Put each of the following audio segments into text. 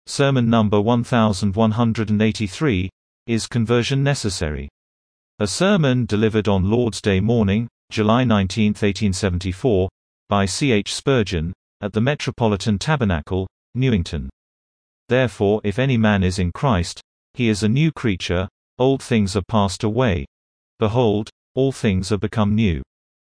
Sermon number 1183, Is Conversion Necessary? A sermon delivered on Lord's Day morning, July 19, 1874, by C. H. Spurgeon, at the Metropolitan Tabernacle, Newington. Therefore if any man is in Christ, he is a new creature, old things are passed away. Behold, all things are become new.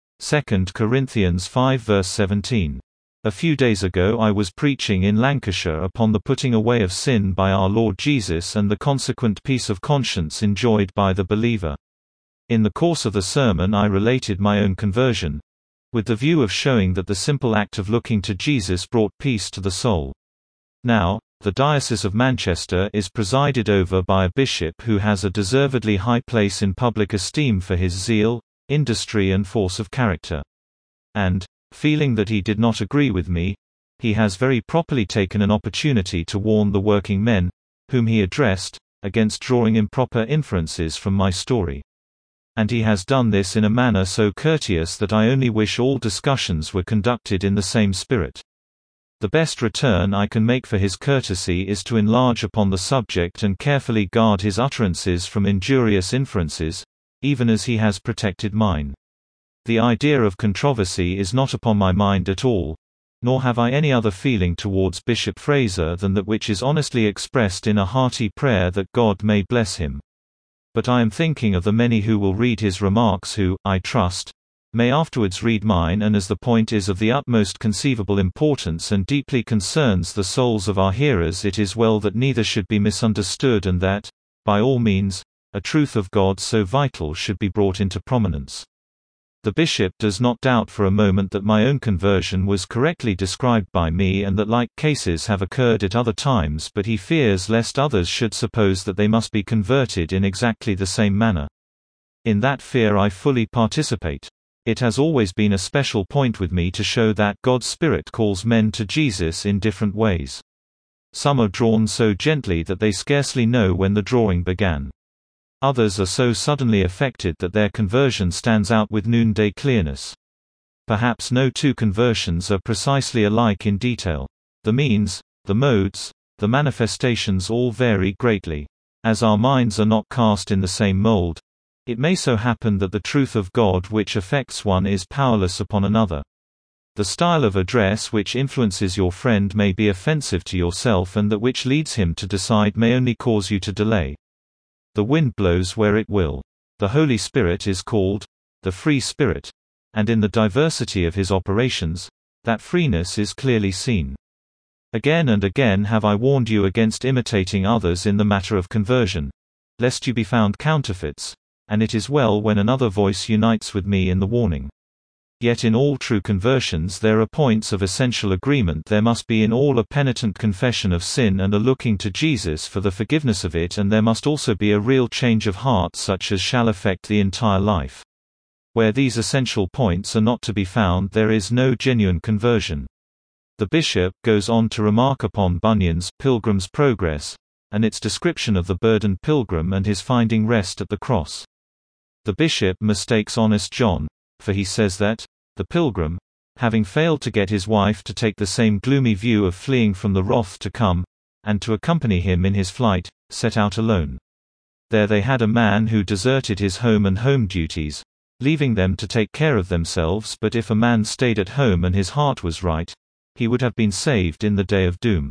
2 Corinthians 5 verse 17. A few days ago I was preaching in Lancashire upon the putting away of sin by our Lord Jesus and the consequent peace of conscience enjoyed by the believer. In the course of the sermon I related my own conversion, with the view of showing that the simple act of looking to Jesus brought peace to the soul. Now, the Diocese of Manchester is presided over by a bishop who has a deservedly high place in public esteem for his zeal, industry and force of character. And, feeling that he did not agree with me, he has very properly taken an opportunity to warn the working men, whom he addressed, against drawing improper inferences from my story. And he has done this in a manner so courteous that I only wish all discussions were conducted in the same spirit. The best return I can make for his courtesy is to enlarge upon the subject and carefully guard his utterances from injurious inferences, even as he has protected mine. The idea of controversy is not upon my mind at all, nor have I any other feeling towards Bishop Fraser than that which is honestly expressed in a hearty prayer that God may bless him. But I am thinking of the many who will read his remarks who, I trust, may afterwards read mine, and as the point is of the utmost conceivable importance and deeply concerns the souls of our hearers, it is well that neither should be misunderstood and that, by all means, a truth of God so vital should be brought into prominence. The bishop does not doubt for a moment that my own conversion was correctly described by me and that like cases have occurred at other times, but he fears lest others should suppose that they must be converted in exactly the same manner. In that fear I fully participate. It has always been a special point with me to show that God's Spirit calls men to Jesus in different ways. Some are drawn so gently that they scarcely know when the drawing began. Others are so suddenly affected that their conversion stands out with noonday clearness. Perhaps no two conversions are precisely alike in detail. The means, the modes, the manifestations all vary greatly. As our minds are not cast in the same mold, it may so happen that the truth of God which affects one is powerless upon another. The style of address which influences your friend may be offensive to yourself, and that which leads him to decide may only cause you to delay. The wind blows where it will. The Holy Spirit is called the Free Spirit, and in the diversity of his operations, that freeness is clearly seen. Again and again have I warned you against imitating others in the matter of conversion, lest you be found counterfeits, and it is well when another voice unites with me in the warning. Yet in all true conversions there are points of essential agreement. There must be in all a penitent confession of sin and a looking to Jesus for the forgiveness of it, and there must also be a real change of heart such as shall affect the entire life. Where these essential points are not to be found, there is no genuine conversion. The bishop goes on to remark upon Bunyan's Pilgrim's Progress, and its description of the burdened pilgrim and his finding rest at the cross. The bishop mistakes honest John, for he says that the pilgrim, having failed to get his wife to take the same gloomy view of fleeing from the wrath to come, and to accompany him in his flight, set out alone. There they had a man who deserted his home and home duties, leaving them to take care of themselves, but if a man stayed at home and his heart was right, he would have been saved in the day of doom.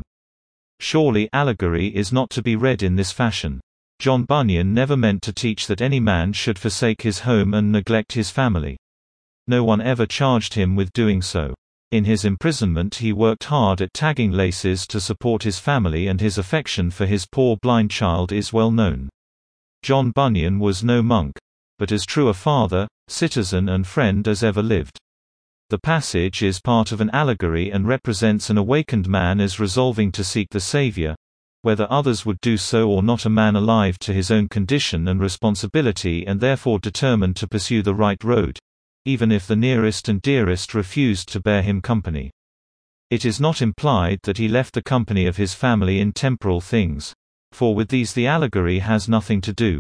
Surely allegory is not to be read in this fashion. John Bunyan never meant to teach that any man should forsake his home and neglect his family. No one ever charged him with doing so. In his imprisonment he worked hard at tagging laces to support his family, and his affection for his poor blind child is well known. John Bunyan was no monk, but as true a father, citizen and friend as ever lived. The passage is part of an allegory and represents an awakened man as resolving to seek the Saviour, whether others would do so or not, a man alive to his own condition and responsibility and therefore determined to pursue the right road, even if the nearest and dearest refused to bear him company. It is not implied that he left the company of his family in temporal things, for with these the allegory has nothing to do.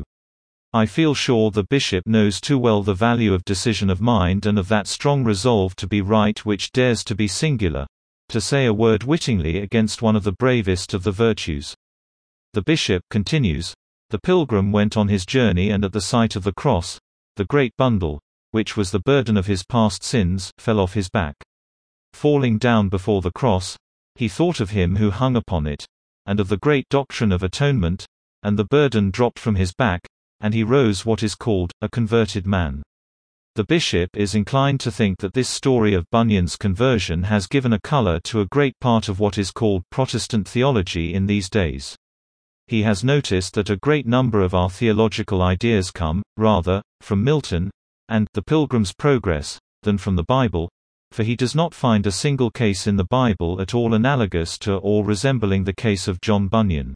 I feel sure the bishop knows too well the value of decision of mind and of that strong resolve to be right which dares to be singular, to say a word wittingly against one of the bravest of the virtues. The bishop continues, the pilgrim went on his journey, and at the sight of the cross, the great bundle, which was the burden of his past sins, fell off his back. Falling down before the cross, he thought of him who hung upon it, and of the great doctrine of atonement, and the burden dropped from his back, and he rose what is called a converted man. The bishop is inclined to think that this story of Bunyan's conversion has given a color to a great part of what is called Protestant theology in these days. He has noticed that a great number of our theological ideas come, rather, from Milton, and The Pilgrim's Progress, than from the Bible, for he does not find a single case in the Bible at all analogous to or resembling the case of John Bunyan.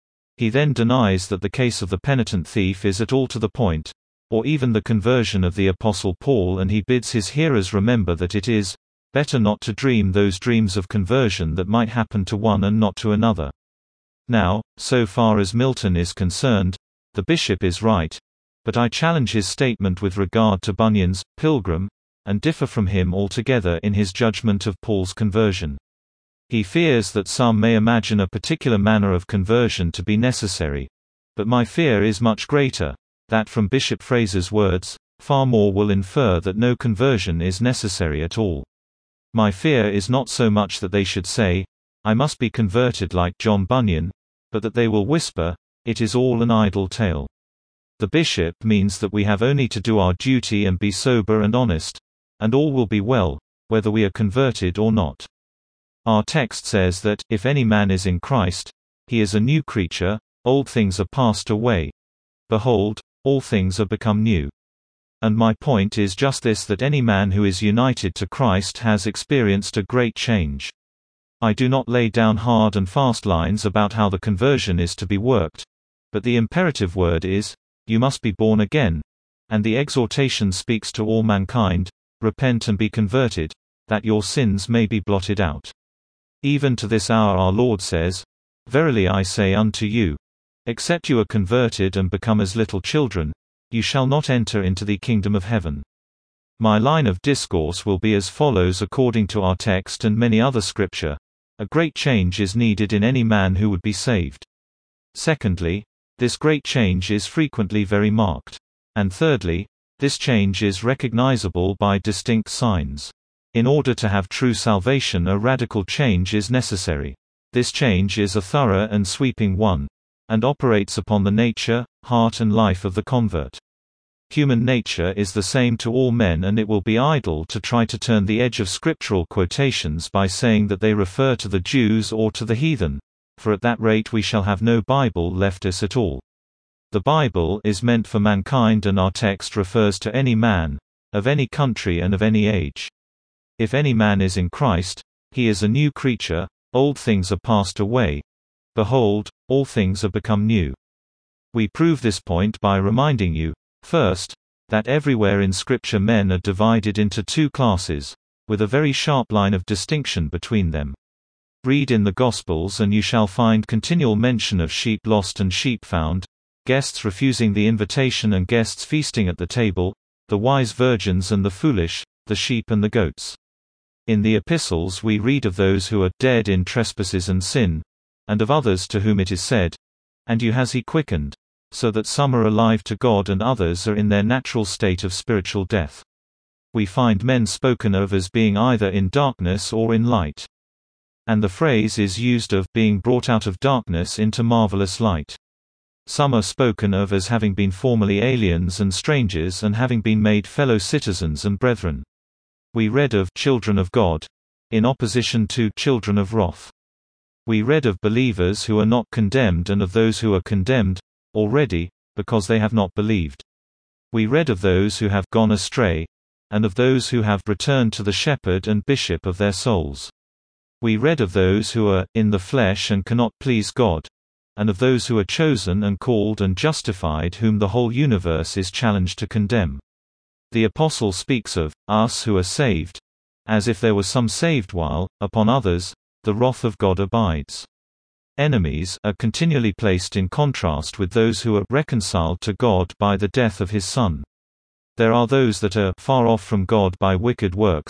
He then denies that the case of the penitent thief is at all to the point, or even the conversion of the Apostle Paul, and he bids his hearers remember that it is better not to dream those dreams of conversion that might happen to one and not to another. Now, so far as Milton is concerned, the bishop is right, but I challenge his statement with regard to Bunyan's Pilgrim, and differ from him altogether in his judgment of Paul's conversion. He fears that some may imagine a particular manner of conversion to be necessary, but my fear is much greater, that from Bishop Fraser's words, far more will infer that no conversion is necessary at all. My fear is not so much that they should say, I must be converted like John Bunyan, but that they will whisper, it is all an idle tale. The bishop means that we have only to do our duty and be sober and honest, and all will be well, whether we are converted or not. Our text says that, if any man is in Christ, he is a new creature, old things are passed away. Behold, all things are become new. And my point is just this, that any man who is united to Christ has experienced a great change. I do not lay down hard and fast lines about how the conversion is to be worked, but the imperative word is, you must be born again, and the exhortation speaks to all mankind, repent and be converted, that your sins may be blotted out. Even to this hour our Lord says, Verily I say unto you, except you are converted and become as little children, you shall not enter into the kingdom of heaven. My line of discourse will be as follows according to our text and many other scripture. A great change is needed in any man who would be saved. Secondly, this great change is frequently very marked. And thirdly, this change is recognizable by distinct signs. In order to have true salvation, a radical change is necessary. This change is a thorough and sweeping one, and operates upon the nature, heart and life of the convert. Human nature is the same to all men, and it will be idle to try to turn the edge of scriptural quotations by saying that they refer to the Jews or to the heathen, for at that rate we shall have no Bible left us at all. The Bible is meant for mankind, and our text refers to any man, of any country and of any age. If any man is in Christ, he is a new creature, old things are passed away. Behold, all things are become new. We prove this point by reminding you, first, that everywhere in Scripture men are divided into two classes, with a very sharp line of distinction between them. Read in the Gospels and you shall find continual mention of sheep lost and sheep found, guests refusing the invitation and guests feasting at the table, the wise virgins and the foolish, the sheep and the goats. In the epistles we read of those who are dead in trespasses and sin, and of others to whom it is said, and you has he quickened, so that some are alive to God and others are in their natural state of spiritual death. We find men spoken of as being either in darkness or in light. And the phrase is used of being brought out of darkness into marvelous light. Some are spoken of as having been formerly aliens and strangers and having been made fellow citizens and brethren. We read of children of God, in opposition to children of wrath. We read of believers who are not condemned and of those who are condemned already, because they have not believed. We read of those who have gone astray, and of those who have returned to the shepherd and bishop of their souls. We read of those who are in the flesh and cannot please God, and of those who are chosen and called and justified, whom the whole universe is challenged to condemn. The apostle speaks of us who are saved, as if there were some saved, while, upon others, the wrath of God abides. Enemies are continually placed in contrast with those who are reconciled to God by the death of his Son. There are those that are far off from God by wicked works,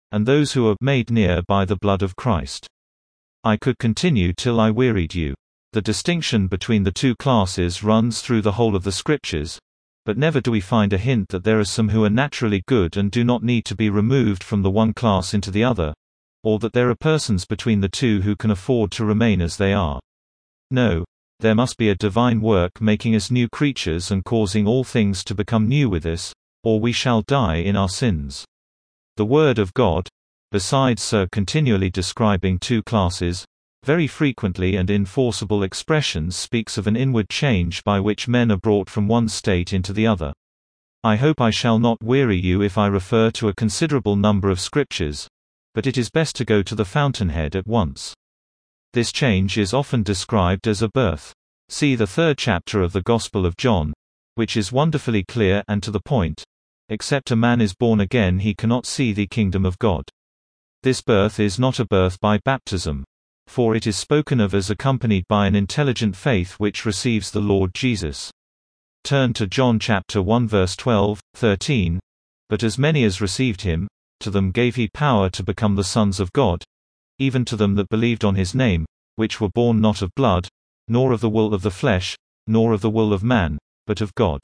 and those who are made near by the blood of Christ. I could continue till I wearied you. The distinction between the two classes runs through the whole of the Scriptures, but never do we find a hint that there are some who are naturally good and do not need to be removed from the one class into the other, or that there are persons between the two who can afford to remain as they are. No, there must be a divine work making us new creatures and causing all things to become new with us, or we shall die in our sins. The Word of God, besides continually describing two classes, very frequently and in forcible expressions speaks of an inward change by which men are brought from one state into the other. I hope I shall not weary you if I refer to a considerable number of Scriptures, but it is best to go to the fountainhead at once. This change is often described as a birth. See the 3rd chapter of the Gospel of John, which is wonderfully clear and to the point. Except a man is born again, he cannot see the kingdom of God. This birth is not a birth by baptism, for it is spoken of as accompanied by an intelligent faith which receives the Lord Jesus. Turn to John chapter 1 verse 12, 13. But as many as received him, to them gave he power to become the sons of God, even to them that believed on his name, which were born not of blood, nor of the will of the flesh, nor of the will of man, but of God.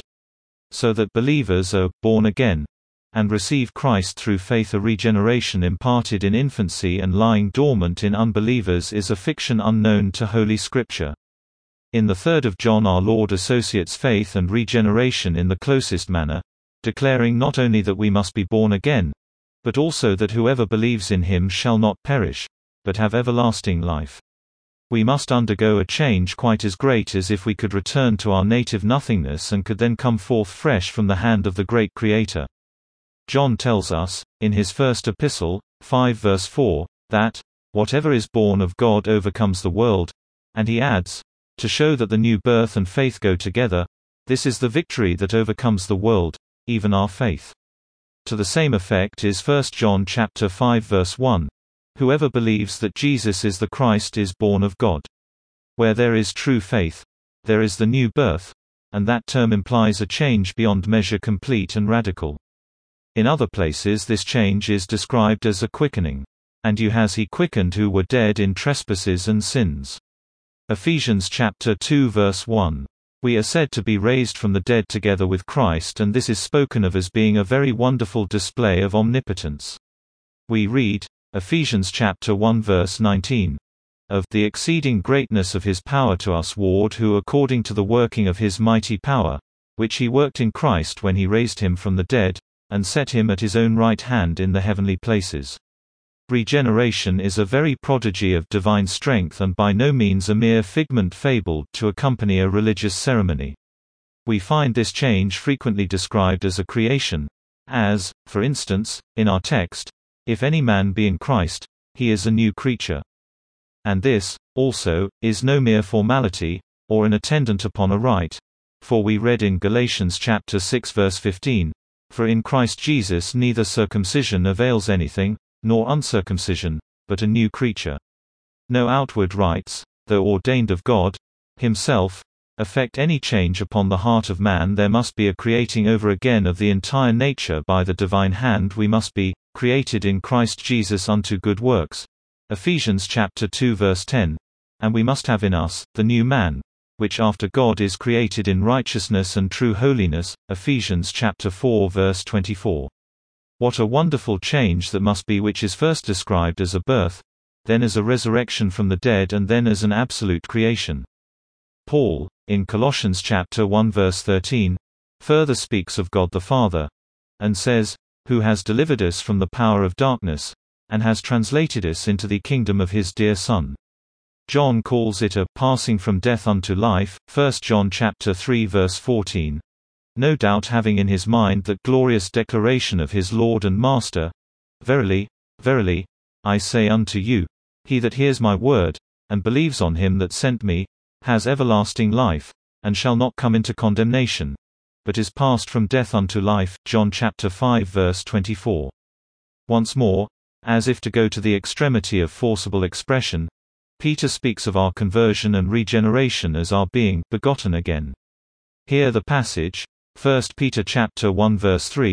So that believers are born again, and receive Christ through faith. A regeneration imparted in infancy and lying dormant in unbelievers is a fiction unknown to Holy Scripture. In the 3rd of John our Lord associates faith and regeneration in the closest manner, declaring not only that we must be born again, but also that whoever believes in him shall not perish, but have everlasting life. We must undergo a change quite as great as if we could return to our native nothingness and could then come forth fresh from the hand of the great Creator. John tells us, in his first epistle, 5 verse 4, that, "Whatever is born of God overcomes the world," and he adds, "To show that the new birth and faith go together, this is the victory that overcomes the world, even our faith." To the same effect is 1 John chapter 5 verse 1, "Whoever believes that Jesus is the Christ is born of God." Where there is true faith, there is the new birth, and that term implies a change beyond measure, complete and radical. In other places this change is described as a quickening. "And you has he quickened who were dead in trespasses and sins." Ephesians chapter 2 verse 1. We are said to be raised from the dead together with Christ, and this is spoken of as being a very wonderful display of omnipotence. We read, Ephesians chapter 1 verse 19, of the exceeding greatness of his power to us ward who according to the working of his mighty power, which he worked in Christ when he raised him from the dead, and set him at his own right hand in the heavenly places. Regeneration is a very prodigy of divine strength and by no means a mere figment fabled to accompany a religious ceremony. We find this change frequently described as a creation, as, for instance, in our text, "If any man be in Christ, he is a new creature." And this, also, is no mere formality, or an attendant upon a rite, for we read in Galatians chapter 6 verse 15, "For in Christ Jesus neither circumcision avails anything, nor uncircumcision, but a new creature." No outward rites, though ordained of God himself, effect any change upon the heart of man. There must be a creating over again of the entire nature by the divine hand. We must be created in Christ Jesus unto good works, Ephesians chapter 2 verse 10, and we must have in us the new man, which after God is created in righteousness and true holiness, Ephesians chapter 4 verse 24. What a wonderful change that must be, which is first described as a birth, then as a resurrection from the dead, and then as an absolute creation. Paul, in Colossians chapter 1 verse 13, further speaks of God the Father, and says, "Who has delivered us from the power of darkness, and has translated us into the kingdom of his dear Son." John calls it a passing from death unto life, 1 John chapter 3 verse 14. No doubt having in his mind that glorious declaration of his Lord and Master, "Verily, verily, I say unto you, he that hears my word, and believes on him that sent me, has everlasting life, and shall not come into condemnation, but is passed from death unto life." John chapter 5 verse 24. Once more, as if to go to the extremity of forcible expression, Peter speaks of our conversion and regeneration as our being begotten again. Hear the passage, 1 Peter chapter 1 verse 3,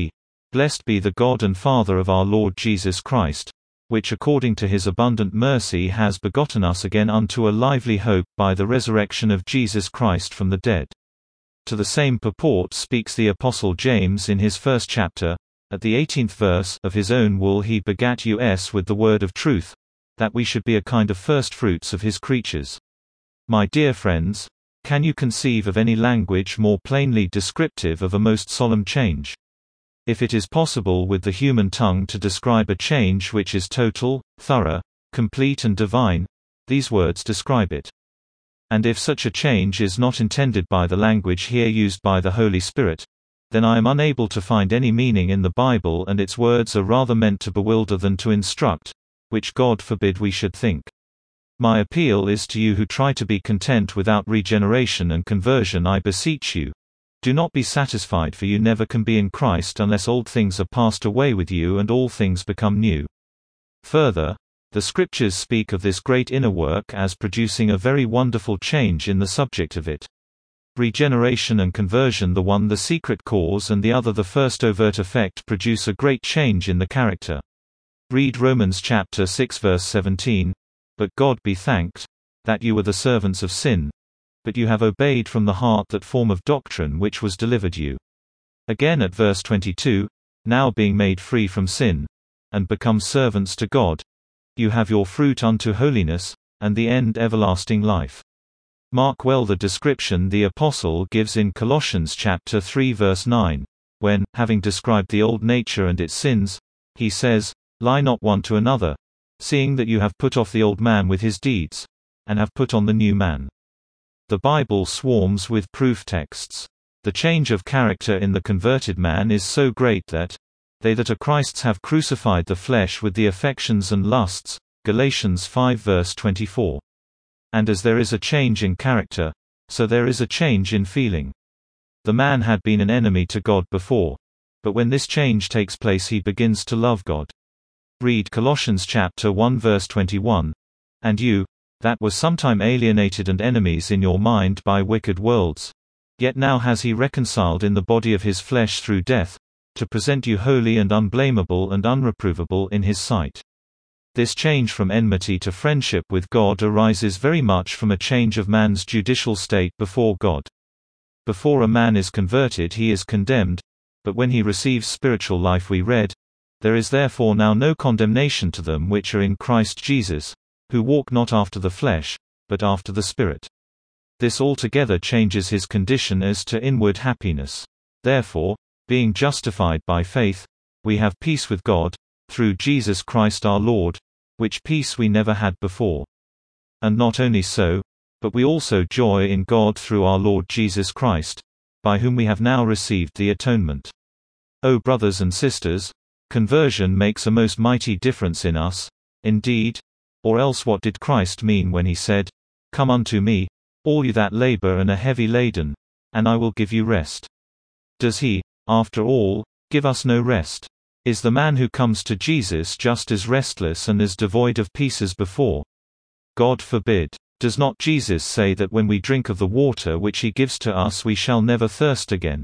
Blessed be the God and Father of our Lord Jesus Christ, which according to his abundant mercy has begotten us again unto a lively hope by the resurrection of Jesus Christ from the dead. To the same purport speaks the Apostle James in his first chapter, at the 18th verse, of his own will he begat us with the word of truth, that we should be a kind of firstfruits of his creatures. My dear friends, can you conceive of any language more plainly descriptive of a most solemn change? If it is possible with the human tongue to describe a change which is total, thorough, complete and divine, these words describe it. And if such a change is not intended by the language here used by the Holy Spirit, then I am unable to find any meaning in the Bible, and its words are rather meant to bewilder than to instruct, which God forbid we should think. My appeal is to you who try to be content without regeneration and conversion. I beseech you, do not be satisfied, for you never can be in Christ unless old things are passed away with you and all things become new. Further, the Scriptures speak of this great inner work as producing a very wonderful change in the subject of it. Regeneration and conversion, the one the secret cause and the other the first overt effect, produce a great change in the character. Read Romans chapter 6 verse 17, "But God be thanked, that you were the servants of sin, but you have obeyed from the heart that form of doctrine which was delivered you." Again at verse 22, "Now being made free from sin, and become servants to God, you have your fruit unto holiness, and the end everlasting life." Mark well the description the Apostle gives in Colossians chapter 3 verse 9, when, having described the old nature and its sins, he says, "Lie not one to another, seeing that you have put off the old man with his deeds, and have put on the new man." The Bible swarms with proof texts. The change of character in the converted man is so great that they that are Christ's have crucified the flesh with the affections and lusts. Galatians 5 verse 24. And as there is a change in character, so there is a change in feeling. The man had been an enemy to God before, but when this change takes place he begins to love God. Read Colossians chapter 1 verse 21. "And you, that were sometime alienated and enemies in your mind by wicked worlds, yet now has he reconciled in the body of his flesh through death, to present you holy and unblameable and unreprovable in his sight." This change from enmity to friendship with God arises very much from a change of man's judicial state before God. Before a man is converted he is condemned, but when he receives spiritual life, we read, "There is therefore now no condemnation to them which are in Christ Jesus, who walk not after the flesh, but after the Spirit." This altogether changes his condition as to inward happiness. Therefore, being justified by faith, we have peace with God, through Jesus Christ our Lord, which peace we never had before. And not only so, but we also joy in God through our Lord Jesus Christ, by whom we have now received the atonement. O brothers and sisters, conversion makes a most mighty difference in us, indeed. Or else what did Christ mean when he said, "Come unto me, all you that labor and are heavy laden, and I will give you rest"? Does he, after all, give us no rest? Is the man who comes to Jesus just as restless and as devoid of peace as before? God forbid. Does not Jesus say that when we drink of the water which he gives to us we shall never thirst again?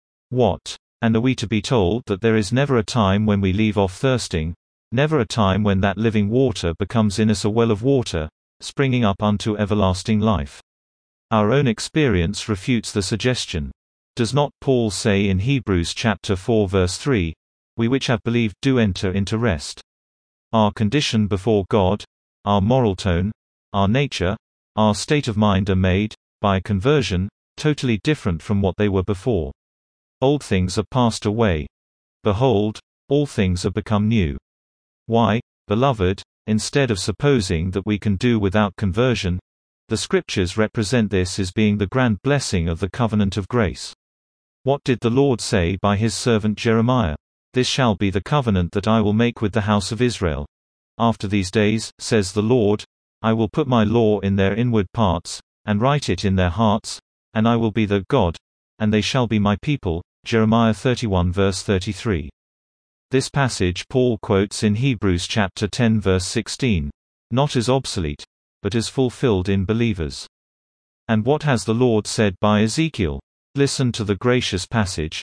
What? And are we to be told that there is never a time when we leave off thirsting? Never a time when that living water becomes in us a well of water, springing up unto everlasting life? Our own experience refutes the suggestion. Does not Paul say in Hebrews chapter 4 verse 3, "We which have believed do enter into rest"? Our condition before God, our moral tone, our nature, our state of mind are made, by conversion, totally different from what they were before. Old things are passed away. Behold, all things are become new. Why, beloved, instead of supposing that we can do without conversion, the Scriptures represent this as being the grand blessing of the covenant of grace. What did the Lord say by his servant Jeremiah? "This shall be the covenant that I will make with the house of Israel. After these days, says the Lord, I will put my law in their inward parts, and write it in their hearts, and I will be their God, and they shall be my people." Jeremiah 31 verse 33. This passage Paul quotes in Hebrews chapter 10 verse 16, not as obsolete, but as fulfilled in believers. And what has the Lord said by Ezekiel? Listen to the gracious passage.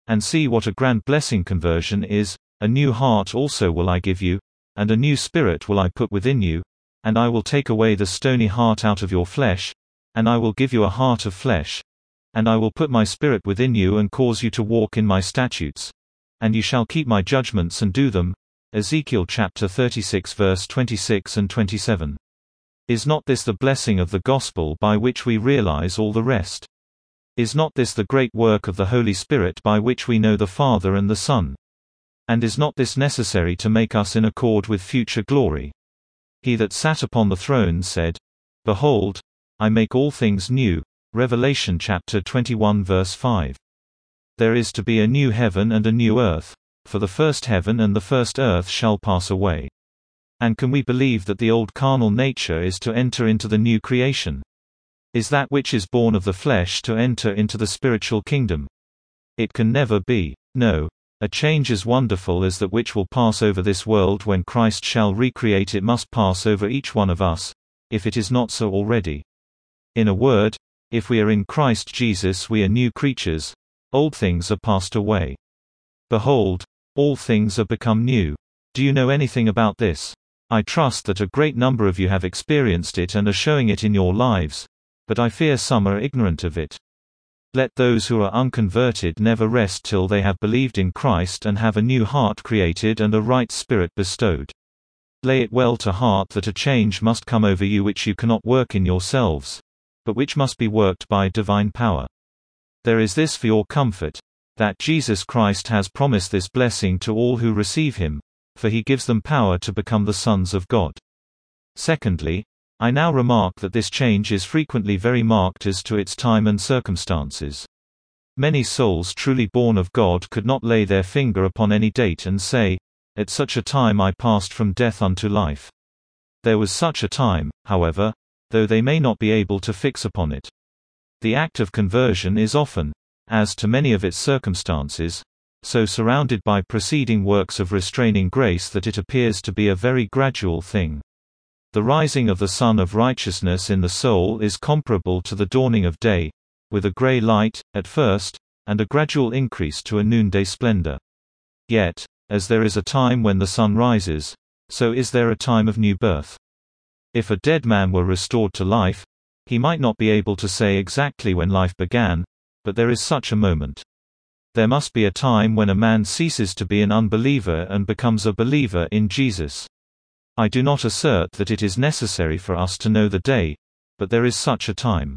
And see what a grand blessing conversion is. A new heart also will I give you, and a new spirit will I put within you, and I will take away the stony heart out of your flesh, and I will give you a heart of flesh. And I will put my spirit within you and cause you to walk in my statutes. And you shall keep my judgments and do them. Ezekiel chapter 36 verse 26 and 27. Is not this the blessing of the gospel by which we realize all the rest? Is not this the great work of the Holy Spirit by which we know the Father and the Son? And is not this necessary to make us in accord with future glory? He that sat upon the throne said, Behold, I make all things new. Revelation chapter 21 verse 5. There is to be a new heaven and a new earth, for the first heaven and the first earth shall pass away. And can we believe that the old carnal nature is to enter into the new creation? Is that which is born of the flesh to enter into the spiritual kingdom? It can never be. No. A change as wonderful as that which will pass over this world when Christ shall recreate it must pass over each one of us, if it is not so already. In a word, if we are in Christ Jesus we are new creatures. Old things are passed away. Behold, all things are become new. Do you know anything about this? I trust that a great number of you have experienced it and are showing it in your lives, but I fear some are ignorant of it. Let those who are unconverted never rest till they have believed in Christ and have a new heart created and a right spirit bestowed. Lay it well to heart that a change must come over you which you cannot work in yourselves, but which must be worked by divine power. There is this for your comfort, that Jesus Christ has promised this blessing to all who receive him, for he gives them power to become the sons of God. Secondly, I now remark that this change is frequently very marked as to its time and circumstances. Many souls truly born of God could not lay their finger upon any date and say, At such a time I passed from death unto life. There was such a time, however, though they may not be able to fix upon it. The act of conversion is often, as to many of its circumstances, so surrounded by preceding works of restraining grace that it appears to be a very gradual thing. The rising of the sun of righteousness in the soul is comparable to the dawning of day, with a grey light, at first, and a gradual increase to a noonday splendor. Yet, as there is a time when the sun rises, so is there a time of new birth. If a dead man were restored to life, he might not be able to say exactly when life began, but there is such a moment. There must be a time when a man ceases to be an unbeliever and becomes a believer in Jesus. I do not assert that it is necessary for us to know the day, but there is such a time.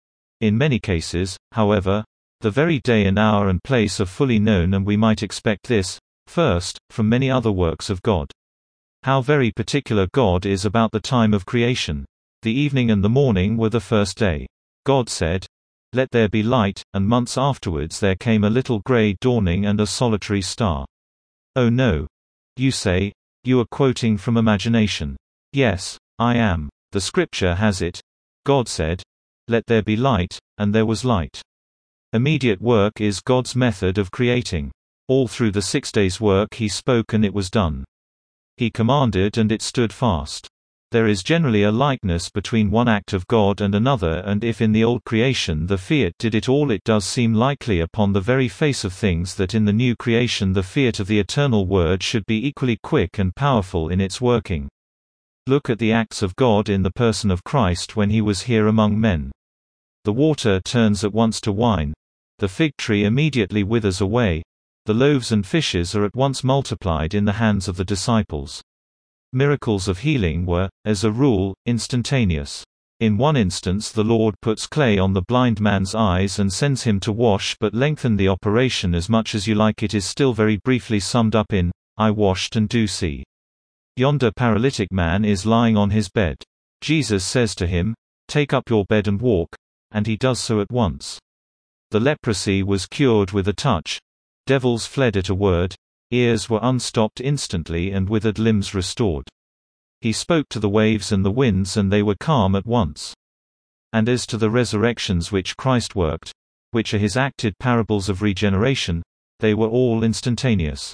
In many cases, however, the very day and hour and place are fully known, and we might expect this, first, from many other works of God. How very particular God is about the time of creation. The evening and the morning were the first day. God said, Let there be light, and months afterwards there came a little grey dawning and a solitary star. Oh no. You say, you are quoting from imagination. Yes, I am. The scripture has it. God said, Let there be light, and there was light. Immediate work is God's method of creating. All through the 6 days' work he spoke and it was done. He commanded and it stood fast. There is generally a likeness between one act of God and another, and if in the old creation the fiat did it all, it does seem likely upon the very face of things that in the new creation the fiat of the eternal Word should be equally quick and powerful in its working. Look at the acts of God in the person of Christ when he was here among men. The water turns at once to wine, the fig tree immediately withers away, the loaves and fishes are at once multiplied in the hands of the disciples. Miracles of healing were, as a rule, instantaneous. In one instance the Lord puts clay on the blind man's eyes and sends him to wash, but lengthen the operation as much as you like. It is still very briefly summed up in, I washed and do see. Yonder paralytic man is lying on his bed. Jesus says to him, Take up your bed and walk, and he does so at once. The leprosy was cured with a touch. Devils fled at a word. Ears were unstopped instantly and withered limbs restored. He spoke to the waves and the winds and they were calm at once. And as to the resurrections which Christ worked, which are his acted parables of regeneration, they were all instantaneous.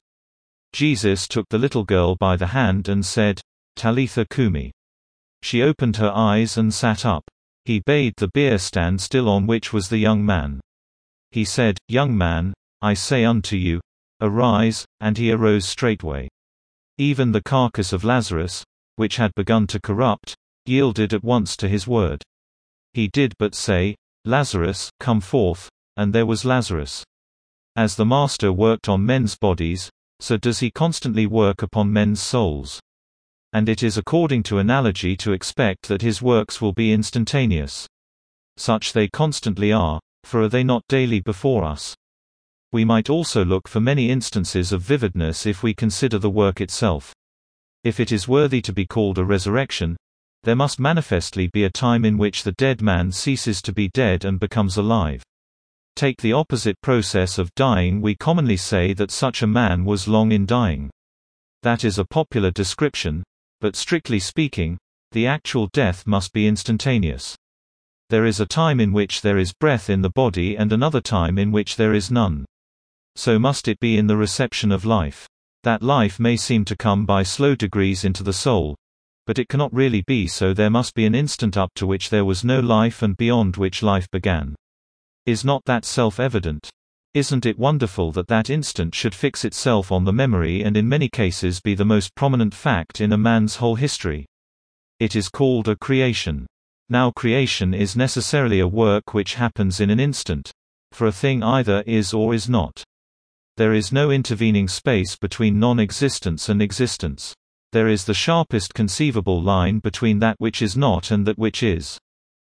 Jesus took the little girl by the hand and said, Talitha cumi. She opened her eyes and sat up. He bade the bier stand still on which was the young man. He said, Young man, I say unto you, arise, and he arose straightway. Even the carcass of Lazarus, which had begun to corrupt, yielded at once to his word. He did but say, Lazarus, come forth, and there was Lazarus. As the Master worked on men's bodies, so does he constantly work upon men's souls. And it is according to analogy to expect that his works will be instantaneous. Such they constantly are, for are they not daily before us? We might also look for many instances of vividness if we consider the work itself. If it is worthy to be called a resurrection, there must manifestly be a time in which the dead man ceases to be dead and becomes alive. Take the opposite process of dying. We commonly say that such a man was long in dying. That is a popular description, but strictly speaking, the actual death must be instantaneous. There is a time in which there is breath in the body and another time in which there is none. So must it be in the reception of life. That life may seem to come by slow degrees into the soul, but it cannot really be so. There must be an instant up to which there was no life and beyond which life began. Is not that self-evident? Isn't it wonderful that that instant should fix itself on the memory and in many cases be the most prominent fact in a man's whole history? It is called a creation. Now creation is necessarily a work which happens in an instant, for a thing either is or is not. There is no intervening space between non-existence and existence. There is the sharpest conceivable line between that which is not and that which is.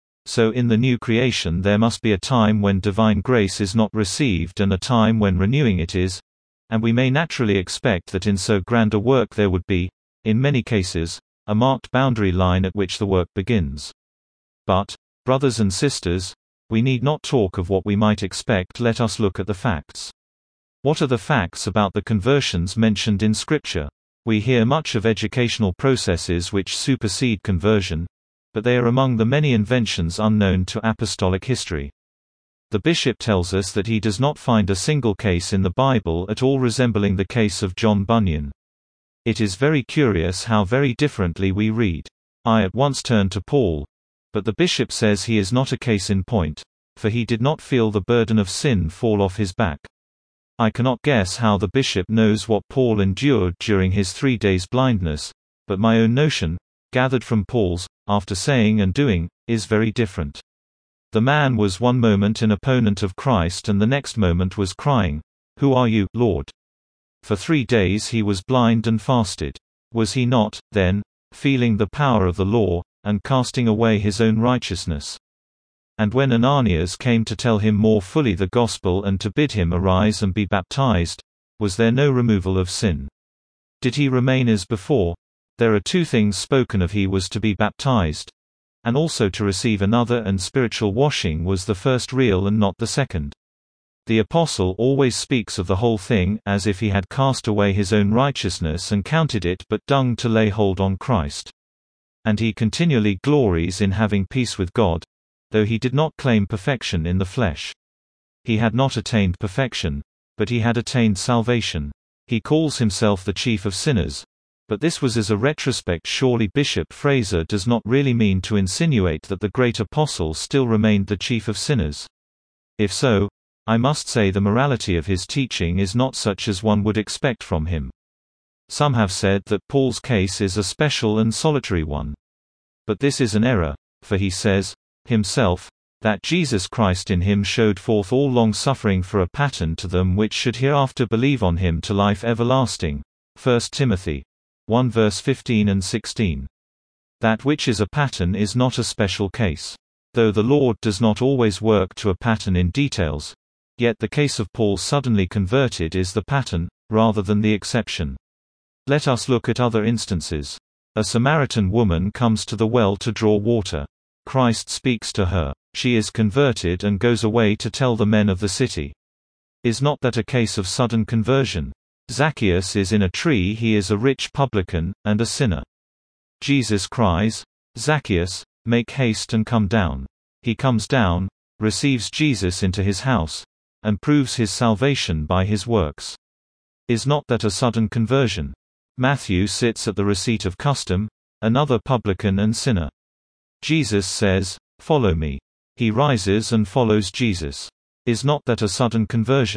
So in the new creation there must be a time when divine grace is not received and a time when renewing it is, and we may naturally expect that in so grand a work there would be, in many cases, a marked boundary line at which the work begins. But, brothers and sisters, we need not talk of what we might expect. Let us look at the facts. What are the facts about the conversions mentioned in Scripture? We hear much of educational processes which supersede conversion, but they are among the many inventions unknown to apostolic history. The bishop tells us that he does not find a single case in the Bible at all resembling the case of John Bunyan. It is very curious how very differently we read. I at once turn to Paul, but the bishop says he is not a case in point, for he did not feel the burden of sin fall off his back. I cannot guess how the bishop knows what Paul endured during his 3 days' blindness, but my own notion, gathered from Paul's, after saying and doing, is very different. The man was one moment an opponent of Christ and the next moment was crying, "Who are you, Lord?" For 3 days he was blind and fasted. Was he not, then, feeling the power of the law, and casting away his own righteousness? And when Ananias came to tell him more fully the gospel and to bid him arise and be baptized, was there no removal of sin? Did he remain as before? There are 2 things spoken of: he was to be baptized, and also to receive another, and spiritual washing was the first real and not the second. The apostle always speaks of the whole thing as if he had cast away his own righteousness and counted it but dung to lay hold on Christ. And he continually glories in having peace with God, though he did not claim perfection in the flesh. He had not attained perfection, but he had attained salvation. He calls himself the chief of sinners, but this was as a retrospect. Surely Bishop Fraser does not really mean to insinuate that the great apostle still remained the chief of sinners. If so, I must say the morality of his teaching is not such as one would expect from him. Some have said that Paul's case is a special and solitary one. But this is an error, for he says, himself, that Jesus Christ in him showed forth all long-suffering for a pattern to them which should hereafter believe on him to life everlasting. 1 Timothy 1 verse 15 and 16. That which is a pattern is not a special case. Though the Lord does not always work to a pattern in details, yet the case of Paul suddenly converted is the pattern, rather than the exception. Let us look at other instances. A Samaritan woman comes to the well to draw water. Christ speaks to her. She is converted and goes away to tell the men of the city. Is not that a case of sudden conversion? Zacchaeus is in a tree. He is a rich publican, and a sinner. Jesus cries, "Zacchaeus, make haste and come down." He comes down, receives Jesus into his house, and proves his salvation by his works. Is not that a sudden conversion? Matthew sits at the receipt of custom, another publican and sinner. Jesus says, "Follow me." He rises and follows Jesus. Is not that a sudden conversion?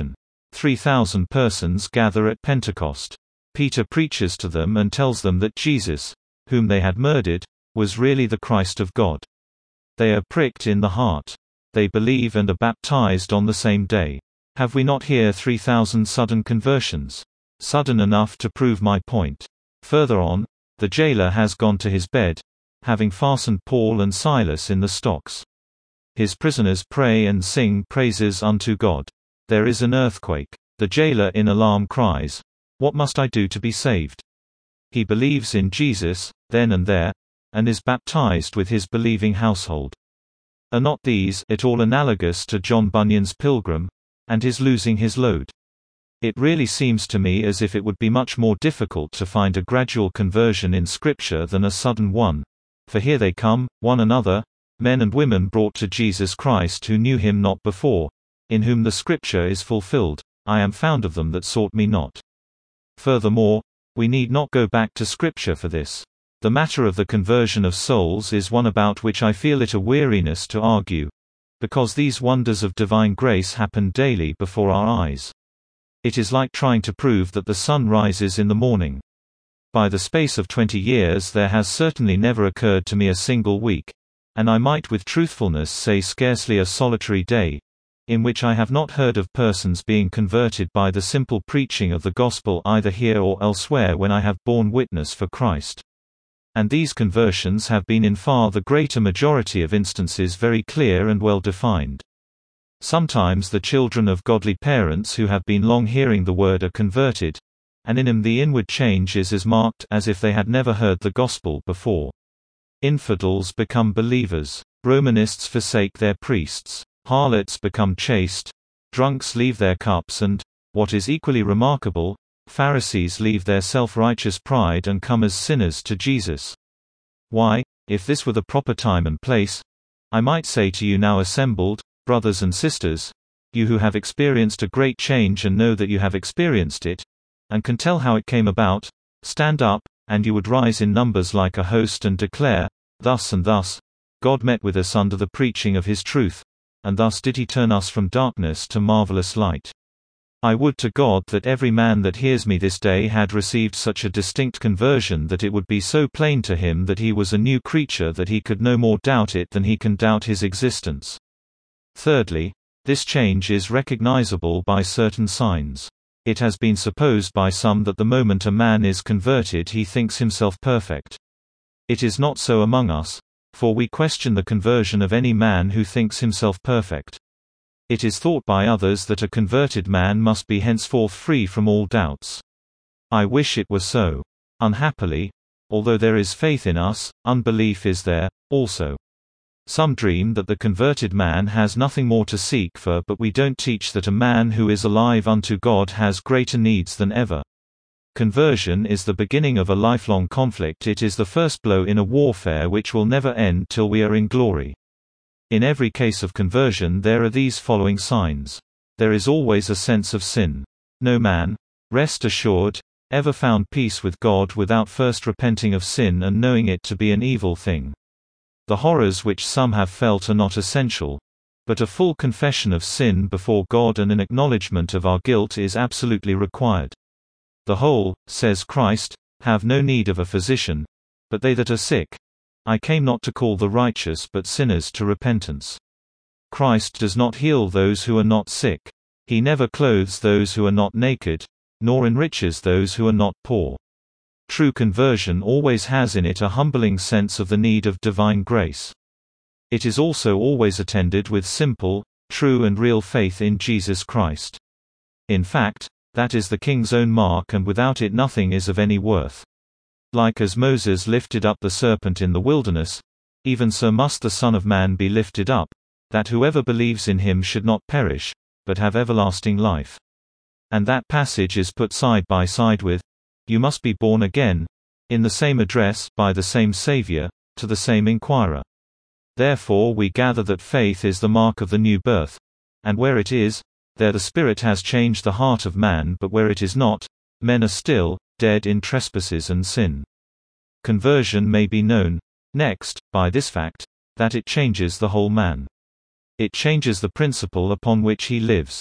3,000 persons gather at Pentecost. Peter preaches to them and tells them that Jesus, whom they had murdered, was really the Christ of God. They are pricked in the heart. They believe and are baptized on the same day. Have we not here 3,000 sudden conversions? Sudden enough to prove my point. Further on, the jailer has gone to his bed, having fastened Paul and Silas in the stocks. His prisoners pray and sing praises unto God. There is an earthquake. The jailer in alarm cries, "What must I do to be saved?" He believes in Jesus, then and there, and is baptized with his believing household. Are not these at all analogous to John Bunyan's pilgrim, and his losing his load? It really seems to me as if it would be much more difficult to find a gradual conversion in Scripture than a sudden one. For here they come, one another, men and women brought to Jesus Christ who knew him not before, in whom the Scripture is fulfilled, "I am found of them that sought me not." Furthermore, we need not go back to Scripture for this. The matter of the conversion of souls is one about which I feel it a weariness to argue, because these wonders of divine grace happen daily before our eyes. It is like trying to prove that the sun rises in the morning. By the space of 20 years there has certainly never occurred to me a single week, and I might with truthfulness say scarcely a solitary day, in which I have not heard of persons being converted by the simple preaching of the gospel either here or elsewhere when I have borne witness for Christ. And these conversions have been in far the greater majority of instances very clear and well defined. Sometimes the children of godly parents who have been long hearing the word are converted, and in them the inward change is as marked as if they had never heard the gospel before. Infidels become believers. Romanists forsake their priests. Harlots become chaste. Drunks leave their cups and, what is equally remarkable, Pharisees leave their self-righteous pride and come as sinners to Jesus. Why, if this were the proper time and place, I might say to you now assembled, brothers and sisters, you who have experienced a great change and know that you have experienced it, and can tell how it came about, stand up, and you would rise in numbers like a host and declare, thus and thus, God met with us under the preaching of his truth, and thus did he turn us from darkness to marvelous light. I would to God that every man that hears me this day had received such a distinct conversion that it would be so plain to him that he was a new creature that he could no more doubt it than he can doubt his existence. Thirdly, this change is recognizable by certain signs. It has been supposed by some that the moment a man is converted he thinks himself perfect. It is not so among us, for we question the conversion of any man who thinks himself perfect. It is thought by others that a converted man must be henceforth free from all doubts. I wish it were so. Unhappily, although there is faith in us, unbelief is there, also. Some dream that the converted man has nothing more to seek for, but we don't teach that a man who is alive unto God has greater needs than ever. Conversion is the beginning of a lifelong conflict. It is the first blow in a warfare which will never end till we are in glory. In every case of conversion there are these following signs. There is always a sense of sin. No man, rest assured, ever found peace with God without first repenting of sin and knowing it to be an evil thing. The horrors which some have felt are not essential, but a full confession of sin before God and an acknowledgement of our guilt is absolutely required. The whole, says Christ, have no need of a physician, but they that are sick. I came not to call the righteous but sinners to repentance. Christ does not heal those who are not sick. He never clothes those who are not naked, nor enriches those who are not poor. True conversion always has in it a humbling sense of the need of divine grace. It is also always attended with simple, true and real faith in Jesus Christ. In fact, that is the King's own mark, and without it nothing is of any worth. Like as Moses lifted up the serpent in the wilderness, even so must the Son of Man be lifted up, that whoever believes in him should not perish, but have everlasting life. And that passage is put side by side with, "You must be born again," in the same address, by the same Savior, to the same inquirer. Therefore we gather that faith is the mark of the new birth, and where it is, there the Spirit has changed the heart of man, but where it is not, men are still dead in trespasses and sin. Conversion may be known, next, by this fact, that it changes the whole man. It changes the principle upon which he lives.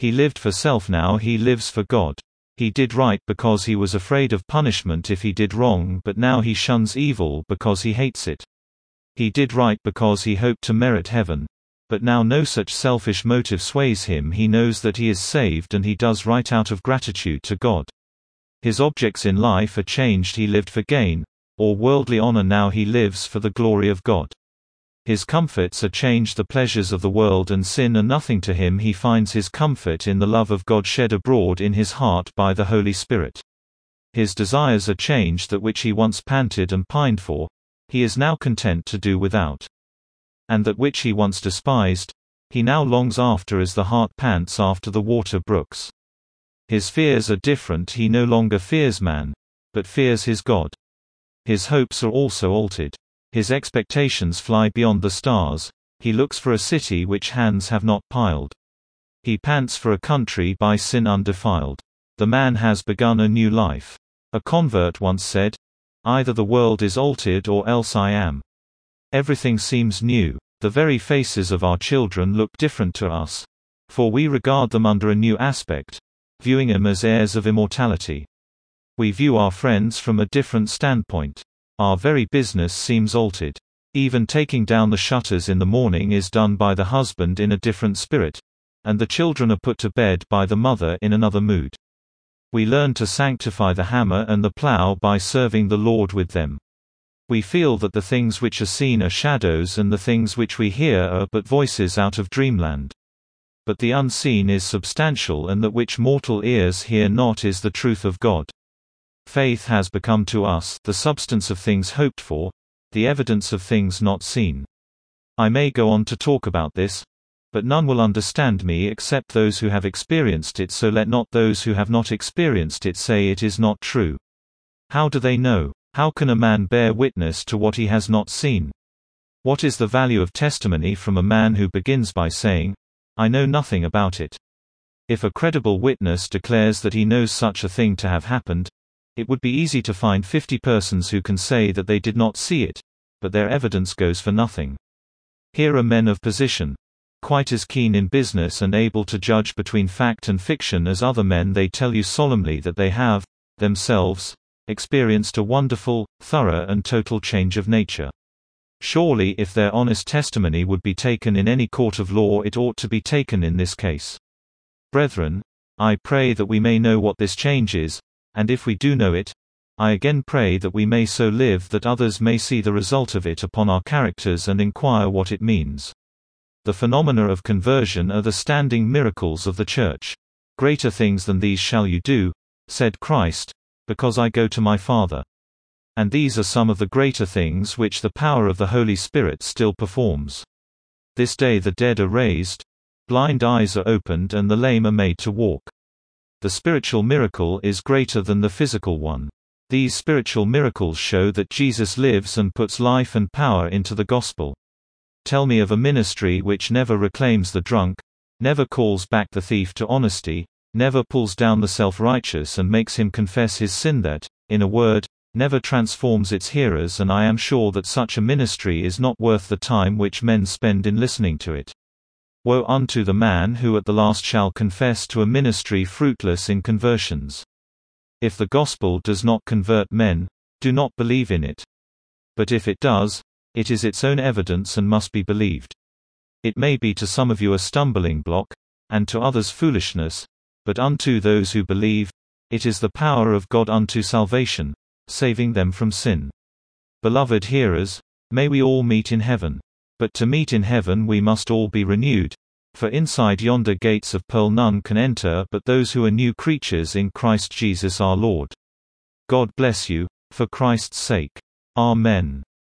He lived for self, now he lives for God. He did right because he was afraid of punishment if he did wrong, but now he shuns evil because he hates it. He did right because he hoped to merit heaven, but now no such selfish motive sways him. He knows that he is saved and he does right out of gratitude to God. His objects in life are changed. He lived for gain, or worldly honor, now he lives for the glory of God. His comforts are changed. The pleasures of the world and sin are nothing to him. He finds his comfort in the love of God shed abroad in his heart by the Holy Spirit. His desires are changed. That which he once panted and pined for, he is now content to do without. And that which he once despised, he now longs after as the hart pants after the water brooks. His fears are different. He no longer fears man, but fears his God. His hopes are also altered. His expectations fly beyond the stars. He looks for a city which hands have not piled. He pants for a country by sin undefiled. The man has begun a new life. A convert once said, "Either the world is altered or else I am." Everything seems new. The very faces of our children look different to us, for we regard them under a new aspect, viewing them as heirs of immortality. We view our friends from a different standpoint. Our very business seems altered. Even taking down the shutters in the morning is done by the husband in a different spirit, and the children are put to bed by the mother in another mood. We learn to sanctify the hammer and the plow by serving the Lord with them. We feel that the things which are seen are shadows and the things which we hear are but voices out of dreamland. But the unseen is substantial, and that which mortal ears hear not is the truth of God. Faith has become to us the substance of things hoped for, the evidence of things not seen. I may go on to talk about this, but none will understand me except those who have experienced it, so let not those who have not experienced it say it is not true. How do they know? How can a man bear witness to what he has not seen? What is the value of testimony from a man who begins by saying, "I know nothing about it"? If a credible witness declares that he knows such a thing to have happened, it would be easy to find 50 persons who can say that they did not see it, but their evidence goes for nothing. Here are men of position, quite as keen in business and able to judge between fact and fiction as other men. They tell you solemnly that they have, themselves, experienced a wonderful, thorough and total change of nature. Surely if their honest testimony would be taken in any court of law, it ought to be taken in this case. Brethren, I pray that we may know what this change is, and if we do know it, I again pray that we may so live that others may see the result of it upon our characters and inquire what it means. The phenomena of conversion are the standing miracles of the Church. "Greater things than these shall you do," said Christ, "because I go to my Father." And these are some of the greater things which the power of the Holy Spirit still performs. This day the dead are raised, blind eyes are opened, and the lame are made to walk. The spiritual miracle is greater than the physical one. These spiritual miracles show that Jesus lives and puts life and power into the gospel. Tell me of a ministry which never reclaims the drunk, never calls back the thief to honesty, never pulls down the self-righteous and makes him confess his sin, that, in a word, never transforms its hearers, and I am sure that such a ministry is not worth the time which men spend in listening to it. Woe unto the man who at the last shall confess to a ministry fruitless in conversions. If the gospel does not convert men, do not believe in it. But if it does, it is its own evidence and must be believed. It may be to some of you a stumbling block, and to others foolishness, but unto those who believe, it is the power of God unto salvation, saving them from sin. Beloved hearers, may we all meet in heaven. But to meet in heaven we must all be renewed, for inside yonder gates of pearl none can enter but those who are new creatures in Christ Jesus our Lord. God bless you, for Christ's sake. Amen.